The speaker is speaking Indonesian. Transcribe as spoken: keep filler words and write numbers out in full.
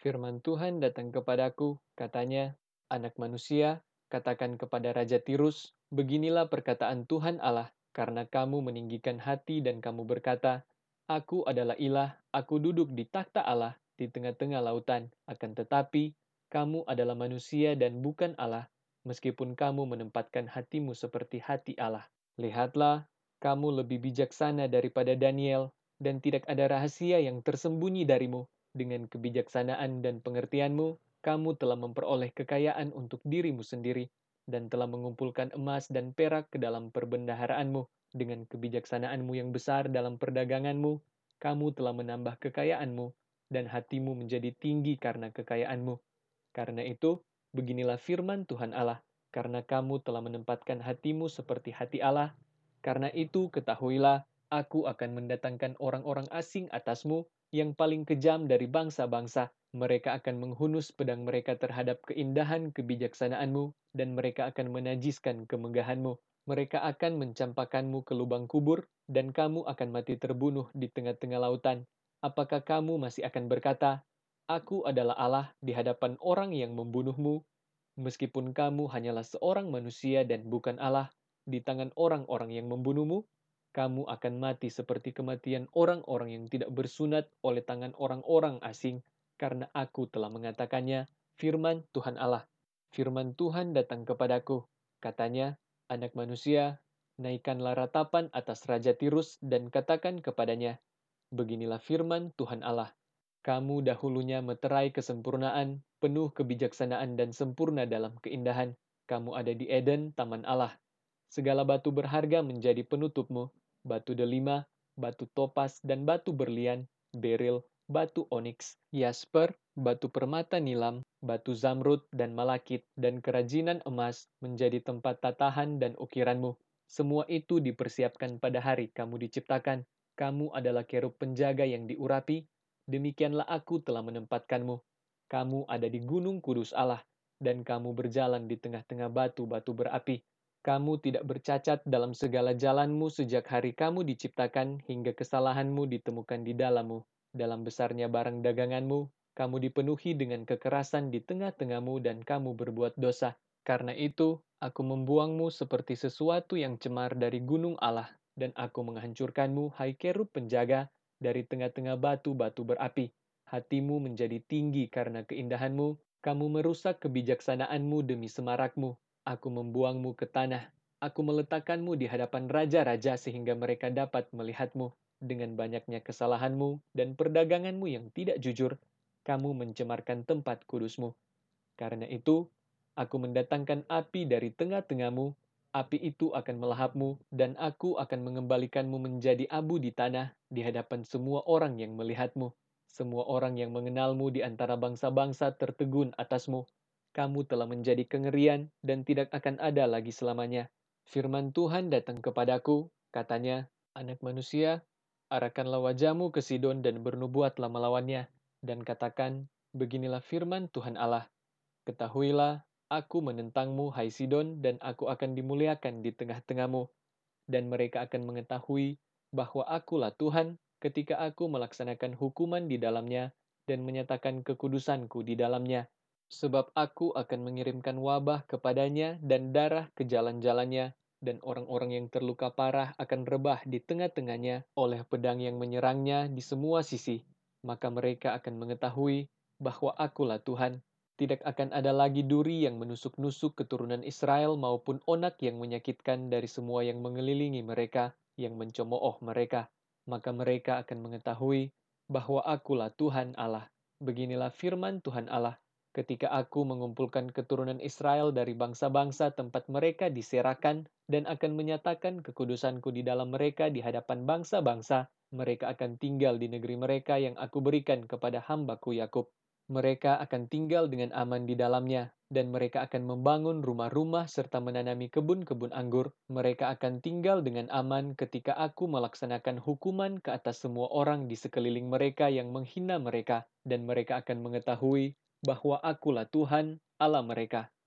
Firman Tuhan datang kepadaku, katanya, "Anak manusia, katakan kepada Raja Tirus, beginilah perkataan Tuhan Allah, karena kamu meninggikan hati dan kamu berkata, Aku adalah ilah, aku duduk di takhta Allah, di tengah-tengah lautan. Akan tetapi, kamu adalah manusia dan bukan Allah, meskipun kamu menempatkan hatimu seperti hati Allah. Lihatlah, kamu lebih bijaksana daripada Daniel, dan tidak ada rahasia yang tersembunyi darimu. Dengan kebijaksanaan dan pengertianmu, kamu telah memperoleh kekayaan untuk dirimu sendiri, dan telah mengumpulkan emas dan perak ke dalam perbendaharaanmu. Dengan kebijaksanaanmu yang besar dalam perdaganganmu, kamu telah menambah kekayaanmu, dan hatimu menjadi tinggi karena kekayaanmu. Karena itu, beginilah firman Tuhan Allah, karena kamu telah menempatkan hatimu seperti hati Allah, karena itu ketahuilah, aku akan mendatangkan orang-orang asing atasmu yang paling kejam dari bangsa-bangsa. Mereka akan menghunus pedang mereka terhadap keindahan kebijaksanaanmu, dan mereka akan menajiskan kemegahanmu. Mereka akan mencampakkanmu ke lubang kubur, dan kamu akan mati terbunuh di tengah-tengah lautan. Apakah kamu masih akan berkata, Aku adalah Allah di hadapan orang yang membunuhmu, meskipun kamu hanyalah seorang manusia dan bukan Allah di tangan orang-orang yang membunuhmu? Kamu akan mati seperti kematian orang-orang yang tidak bersunat oleh tangan orang-orang asing, karena aku telah mengatakannya, firman Tuhan Allah. Firman Tuhan datang kepadaku, katanya, anak manusia, naikkanlah ratapan atas Raja Tirus dan katakan kepadanya, beginilah firman Tuhan Allah. Kamu dahulunya meterai kesempurnaan, penuh kebijaksanaan dan sempurna dalam keindahan. Kamu ada di Eden, taman Allah. Segala batu berharga menjadi penutupmu, batu delima, batu topas, dan batu berlian, beril, batu oniks, yasper, batu permata nilam, batu zamrud, dan malakit, dan kerajinan emas menjadi tempat tatahan dan ukiranmu. Semua itu dipersiapkan pada hari kamu diciptakan. Kamu adalah kerub penjaga yang diurapi, demikianlah aku telah menempatkanmu. Kamu ada di gunung kudus Allah, dan kamu berjalan di tengah-tengah batu-batu berapi. Kamu tidak bercacat dalam segala jalanmu sejak hari kamu diciptakan hingga kesalahanmu ditemukan di dalammu. Dalam besarnya barang daganganmu, kamu dipenuhi dengan kekerasan di tengah-tengahmu dan kamu berbuat dosa. Karena itu, aku membuangmu seperti sesuatu yang cemar dari gunung Allah, dan aku menghancurkanmu, hai kerub penjaga, dari tengah-tengah batu-batu berapi. Hatimu menjadi tinggi karena keindahanmu, kamu merusak kebijaksanaanmu demi semarakmu. Aku membuangmu ke tanah. Aku meletakkanmu di hadapan raja-raja sehingga mereka dapat melihatmu. Dengan banyaknya kesalahanmu dan perdaganganmu yang tidak jujur, kamu mencemarkan tempat kudusmu. Karena itu, aku mendatangkan api dari tengah-tengahmu. Api itu akan melahapmu, dan aku akan mengembalikanmu menjadi abu di tanah di hadapan semua orang yang melihatmu. Semua orang yang mengenalmu di antara bangsa-bangsa tertegun atasmu. Kamu telah menjadi kengerian dan tidak akan ada lagi selamanya. Firman Tuhan datang kepadaku, katanya, anak manusia, arahkanlah wajahmu ke Sidon dan bernubuatlah melawannya, dan katakan, beginilah firman Tuhan Allah. Ketahuilah, aku menentangmu, hai Sidon, dan aku akan dimuliakan di tengah-tengahmu. Dan mereka akan mengetahui bahwa akulah Tuhan ketika aku melaksanakan hukuman di dalamnya dan menyatakan kekudusanku di dalamnya. Sebab aku akan mengirimkan wabah kepadanya dan darah ke jalan-jalannya, dan orang-orang yang terluka parah akan rebah di tengah-tengahnya oleh pedang yang menyerangnya di semua sisi. Maka mereka akan mengetahui bahwa akulah Tuhan. Tidak akan ada lagi duri yang menusuk-nusuk keturunan Israel maupun onak yang menyakitkan dari semua yang mengelilingi mereka, yang mencemooh mereka. Maka mereka akan mengetahui bahwa akulah Tuhan Allah. Beginilah firman Tuhan Allah. Ketika aku mengumpulkan keturunan Israel dari bangsa-bangsa tempat mereka diserakan dan akan menyatakan kekudusanku di dalam mereka di hadapan bangsa-bangsa, mereka akan tinggal di negeri mereka yang aku berikan kepada hambaku Yakub. Mereka akan tinggal dengan aman di dalamnya, dan mereka akan membangun rumah-rumah serta menanami kebun-kebun anggur. Mereka akan tinggal dengan aman ketika aku melaksanakan hukuman ke atas semua orang di sekeliling mereka yang menghina mereka, dan mereka akan mengetahui bahwa akulah Tuhan, Allah mereka.